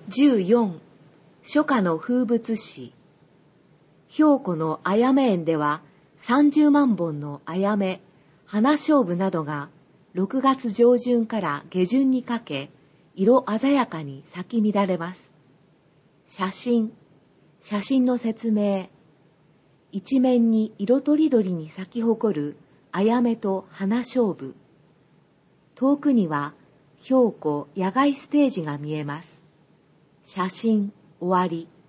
14、初夏の風物詩。兵庫のあやめ園では30万本のあやめ、花菖蒲などが6月上旬から下旬にかけ、色鮮やかに咲き乱れます。写真の説明。一面に色とりどりに咲き誇るあやめと花菖蒲。遠くには兵庫野外ステージが見えます。写真終わり。